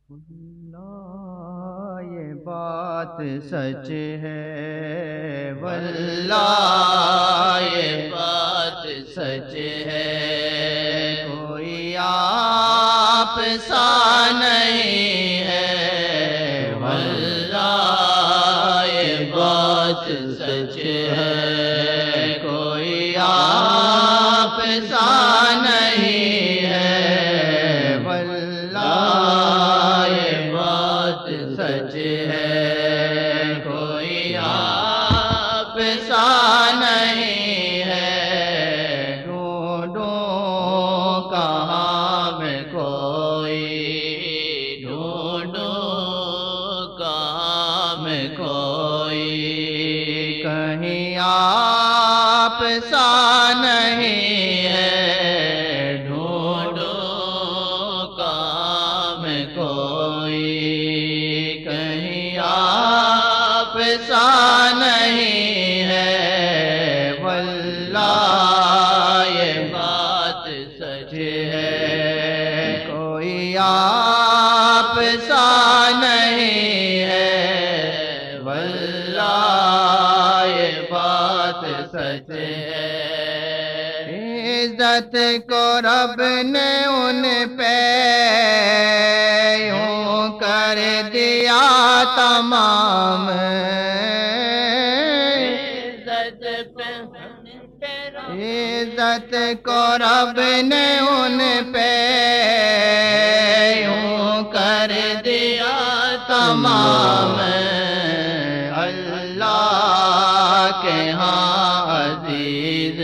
واللہ یہ بات سچ ہے، واللہ یہ بات سچ ہے، کوئی آپ سا نہیں ہے، واللہ یہ بات سچ ہے، کوئی آپ سا نہیں ہے، واللہ یہ بات سچ ہے، کوئی آپ سا نہیں ہے، ڈھونڈوں کہاں میں کوئی، ڈھونڈوں کہاں میں کوئی، کہیں آپ سا نہیں ہے، ڈھونڈوں کہاں میں کوئی، کہیں آپ سا نہیں ہے، واللہ یہ بات سچ ہے، کوئی آپ سا نہیں ہے، واللہ یہ بات سچ ہے۔ عزت کو رب نے ان پہ یوں کر دیا تمام، عزت کو رب نے ان پہ یوں کر دیا تمام، اللہ کے ہاں عزیز،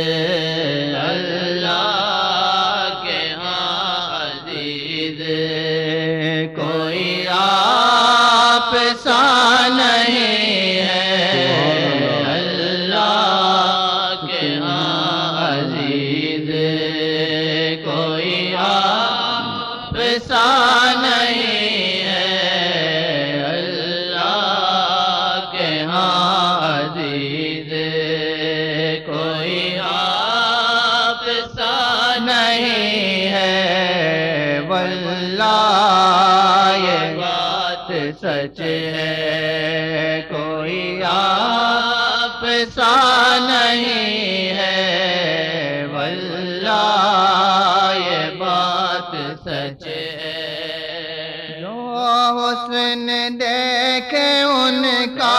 اللہ کے ہاں عزیز، کوئی آپ سا نہیں ہے، اللہ کے ہاں عزیز، کوئی آپ سا نہیں ہے، اللہ کے ہاں عزیز، کوئی آپ سا نہیں ہے، واللہ یہ بات سچ ہے، کوئی آپ سا نہیں ہے، واللہ یہ بات سچ ہے، جو حسن دیکھے ان کا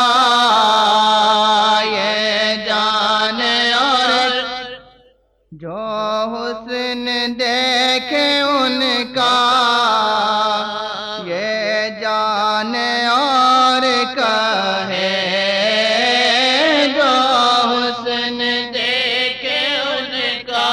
یہ جانے، اور جو حسن دیکھے ان کا یہ جانے اور کہے، جو حسن دیکھے ان کا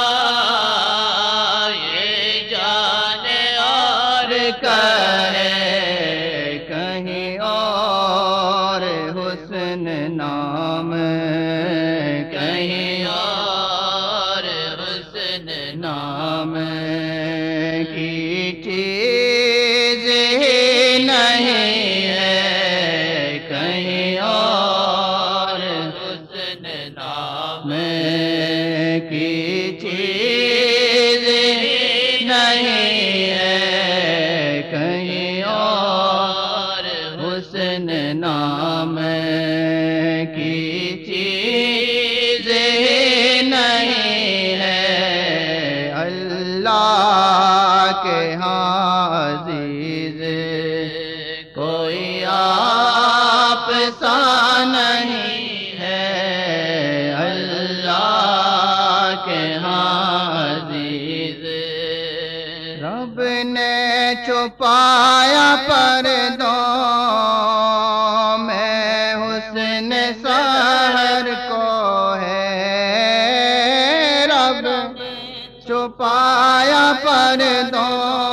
یہ جانے اور کہے، کہیں اور حسن نام، کہیں اور حسن نام کی چیز ہی نہیں ہے، کہیں اور حسن نام کی چیز ہی نہیں ہے، کہیں اور حسن نام کی چیز ہی نہیں ہے، اللہ کے ہاں عزیز، کوئی آپ سا نہیں ہے، اللہ کے ہاں عزیز، رب نے چھپایا پردوں میں حسن سحر کو ہے، رب چھپایا پردوں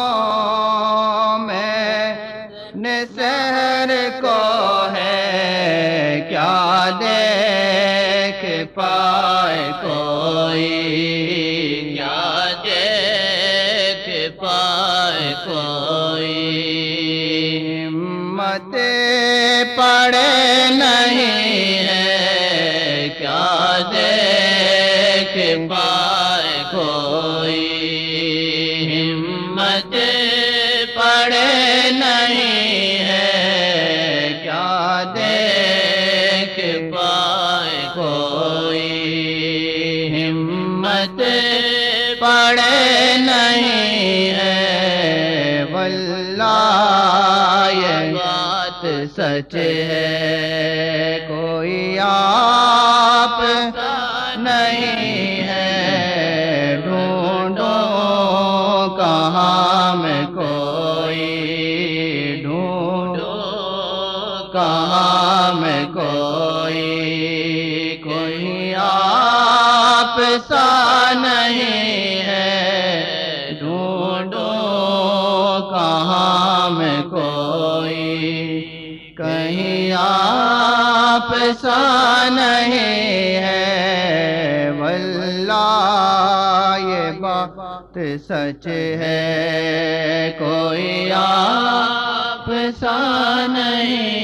میں سحر کو ہے، کیا دیکھ پائے کوئی، کیا دیکھ پائے کوئی، ہمت پڑے نہیں ہے، کیا دیکھ پائے کوئی، ہمت پڑے نہیں واللہ یہ بات سچ ہے، کوئی آپ نہیں ہے، ڈھونڈو کہاں میں کوئی، ڈھونڈو کہاں میں کوئی، کوئی آپ سا نہیں ہے، ڈھونڈو کہاں میں کوئی، کہیں آپ سا نہیں ہے، واللہ یہ بات سچ ہے، کوئی آپ سا نہیں